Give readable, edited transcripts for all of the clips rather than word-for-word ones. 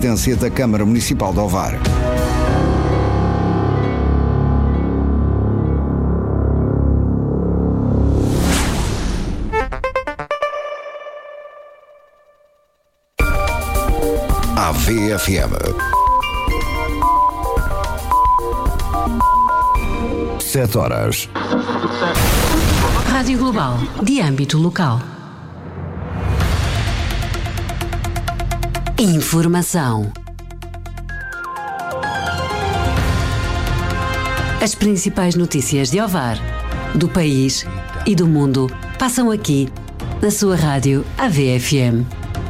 Presidência da Câmara Municipal de Ovar. AVFM 7 horas. Rádio Global, de âmbito local. Informação. As principais notícias de Ovar, do país e do mundo passam aqui, na sua rádio AVFM.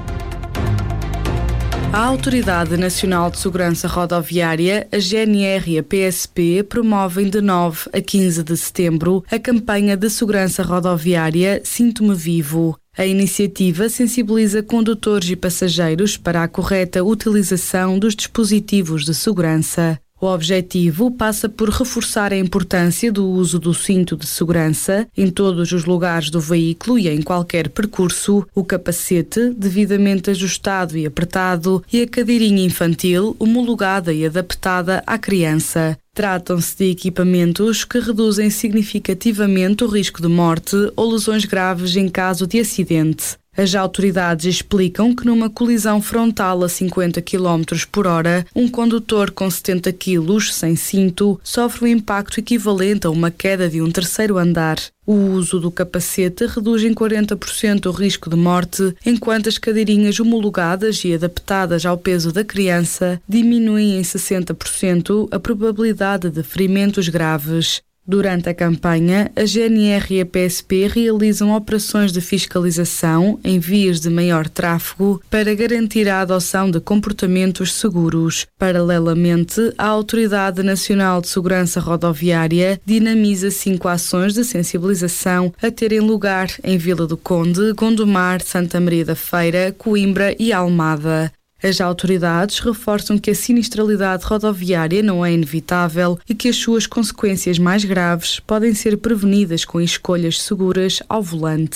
A Autoridade Nacional de Segurança Rodoviária, a GNR e a PSP promovem de 9 a 15 de setembro a campanha de segurança rodoviária Sinto-me Vivo. A iniciativa sensibiliza condutores e passageiros para a correta utilização dos dispositivos de segurança. O objetivo passa por reforçar a importância do uso do cinto de segurança em todos os lugares do veículo e em qualquer percurso, o capacete devidamente ajustado e apertado e a cadeirinha infantil homologada e adaptada à criança. Tratam-se de equipamentos que reduzem significativamente o risco de morte ou lesões graves em caso de acidente. As autoridades explicam que numa colisão frontal a 50 km por hora, um condutor com 70 kg sem cinto sofre um impacto equivalente a uma queda de um terceiro andar. O uso do capacete reduz em 40% o risco de morte, enquanto as cadeirinhas homologadas e adaptadas ao peso da criança diminuem em 60% a probabilidade de ferimentos graves. Durante a campanha, a GNR e a PSP realizam operações de fiscalização em vias de maior tráfego para garantir a adoção de comportamentos seguros. Paralelamente, a Autoridade Nacional de Segurança Rodoviária dinamiza 5 ações de sensibilização a terem lugar em Vila do Conde, Gondomar, Santa Maria da Feira, Coimbra e Almada. As autoridades reforçam que a sinistralidade rodoviária não é inevitável e que as suas consequências mais graves podem ser prevenidas com escolhas seguras ao volante.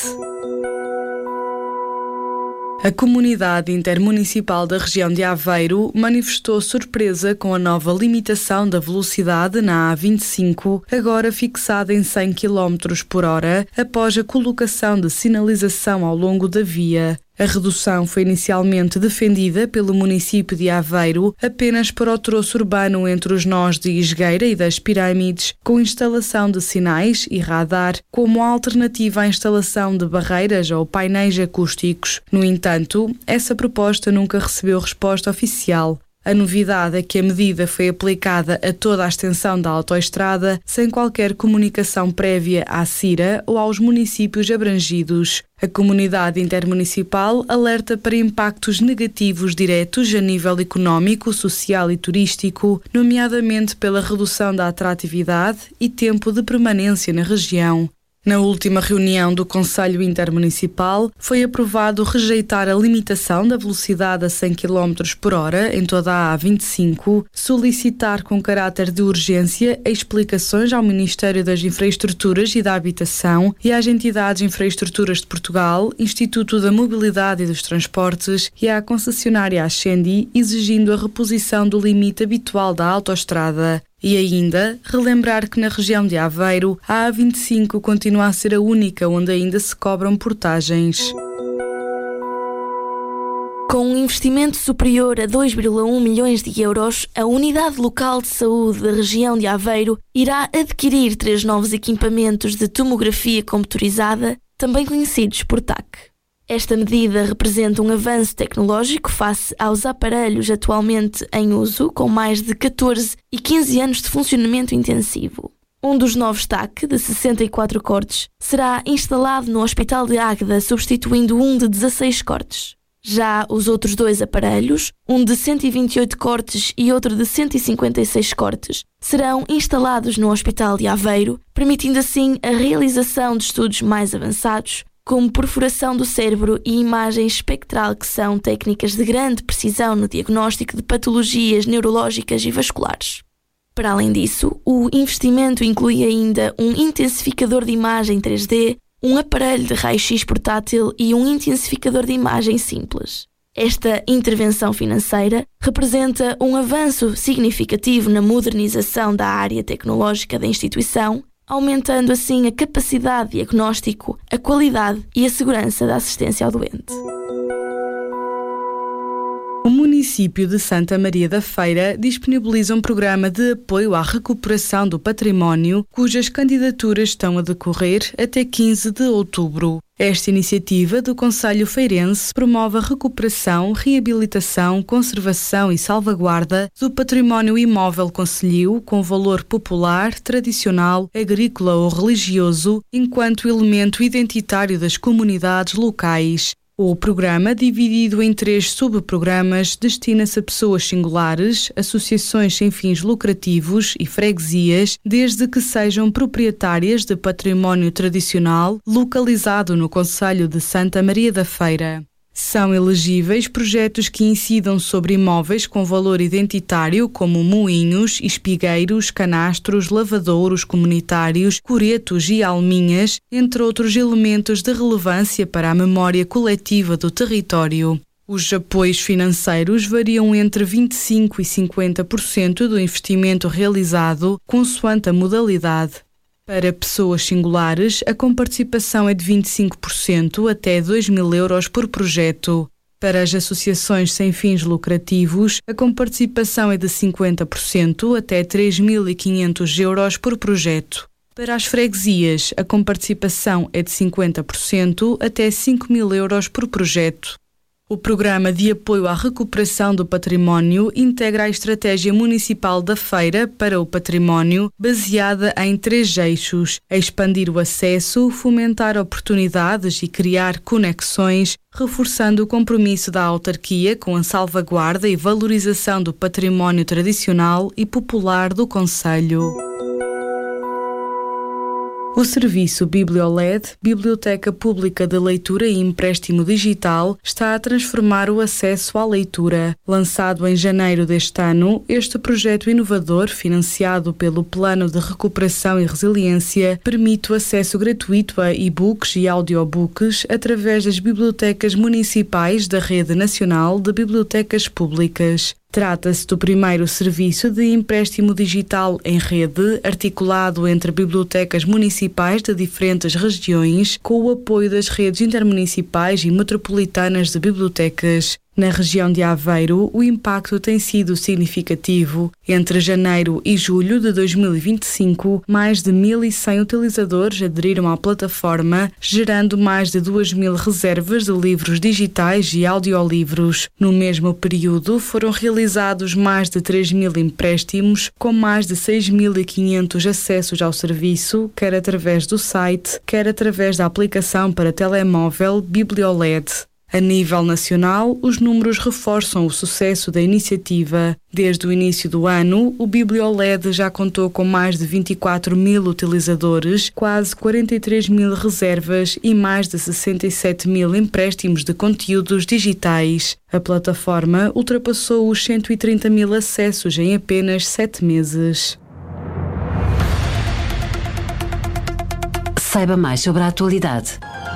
A Comunidade Intermunicipal da região de Aveiro manifestou surpresa com a nova limitação da velocidade na A25, agora fixada em 100 km por hora, após a colocação de sinalização ao longo da via. A redução foi inicialmente defendida pelo município de Aveiro apenas para o troço urbano entre os nós de Isgueira e das Pirâmides, com instalação de sinais e radar, como alternativa à instalação de barreiras ou painéis acústicos. No entanto, essa proposta nunca recebeu resposta oficial. A novidade é que a medida foi aplicada a toda a extensão da autoestrada, sem qualquer comunicação prévia à CIRA ou aos municípios abrangidos. A comunidade intermunicipal alerta para impactos negativos diretos a nível económico, social e turístico, nomeadamente pela redução da atratividade e tempo de permanência na região. Na última reunião do Conselho Intermunicipal, foi aprovado rejeitar a limitação da velocidade a 100 km por hora em toda a A25, solicitar com caráter de urgência explicações ao Ministério das Infraestruturas e da Habitação e às entidades Infraestruturas de Portugal, Instituto da Mobilidade e dos Transportes e à concessionária Ascendi, exigindo a reposição do limite habitual da autoestrada. E ainda, relembrar que na região de Aveiro, a A25 continua a ser a única onde ainda se cobram portagens. Com um investimento superior a 2,1 milhões de euros, a Unidade Local de Saúde da região de Aveiro irá adquirir 3 novos equipamentos de tomografia computadorizada, também conhecidos por TAC. Esta medida representa um avanço tecnológico face aos aparelhos atualmente em uso, com mais de 14 e 15 anos de funcionamento intensivo. Um dos novos TAC, de 64 cortes, será instalado no Hospital de Águeda, substituindo um de 16 cortes. Já os outros 2 aparelhos, um de 128 cortes e outro de 156 cortes, serão instalados no Hospital de Aveiro, permitindo assim a realização de estudos mais avançados, como perfuração do cérebro e imagem espectral, que são técnicas de grande precisão no diagnóstico de patologias neurológicas e vasculares. Para além disso, o investimento inclui ainda um intensificador de imagem 3D, um aparelho de raio-x portátil e um intensificador de imagem simples. Esta intervenção financeira representa um avanço significativo na modernização da área tecnológica da instituição, aumentando assim a capacidade de diagnóstico, a qualidade e a segurança da assistência ao doente. O município de Santa Maria da Feira disponibiliza um programa de apoio à recuperação do património, cujas candidaturas estão a decorrer até 15 de outubro. Esta iniciativa do Concelho Feirense promove a recuperação, reabilitação, conservação e salvaguarda do património imóvel concelhio com valor popular, tradicional, agrícola ou religioso, enquanto elemento identitário das comunidades locais. O programa, dividido em 3 subprogramas, destina-se a pessoas singulares, associações sem fins lucrativos e freguesias, desde que sejam proprietárias de património tradicional localizado no concelho de Santa Maria da Feira. São elegíveis projetos que incidam sobre imóveis com valor identitário, como moinhos, espigueiros, canastros, lavadouros comunitários, coretos e alminhas, entre outros elementos de relevância para a memória coletiva do território. Os apoios financeiros variam entre 25% e 50% do investimento realizado, consoante a modalidade. Para pessoas singulares, a comparticipação é de 25% até 2.000 euros por projeto. Para as associações sem fins lucrativos, a comparticipação é de 50% até 3.500 euros por projeto. Para as freguesias, a comparticipação é de 50% até 5.000 euros por projeto. O Programa de Apoio à Recuperação do Património integra a Estratégia Municipal da Feira para o Património, baseada em 3 eixos: expandir o acesso, fomentar oportunidades e criar conexões, reforçando o compromisso da autarquia com a salvaguarda e valorização do património tradicional e popular do concelho. O serviço BiblioLED, Biblioteca Pública de Leitura e Empréstimo Digital, está a transformar o acesso à leitura. Lançado em janeiro deste ano, este projeto inovador, financiado pelo Plano de Recuperação e Resiliência, permite o acesso gratuito a e-books e audiobooks através das bibliotecas municipais da Rede Nacional de Bibliotecas Públicas. Trata-se do primeiro serviço de empréstimo digital em rede, articulado entre bibliotecas municipais de diferentes regiões, com o apoio das redes intermunicipais e metropolitanas de bibliotecas. Na região de Aveiro, o impacto tem sido significativo. Entre janeiro e julho de 2025, mais de 1.100 utilizadores aderiram à plataforma, gerando mais de 2.000 reservas de livros digitais e audiolivros. No mesmo período, foram realizados mais de 3.000 empréstimos, com mais de 6.500 acessos ao serviço, quer através do site, quer através da aplicação para telemóvel BiblioLED. A nível nacional, os números reforçam o sucesso da iniciativa. Desde o início do ano, o BiblioLED já contou com mais de 24.000 utilizadores, quase 43.000 reservas e mais de 67.000 empréstimos de conteúdos digitais. A plataforma ultrapassou os 130.000 acessos em apenas 7 meses. Saiba mais sobre a atualidade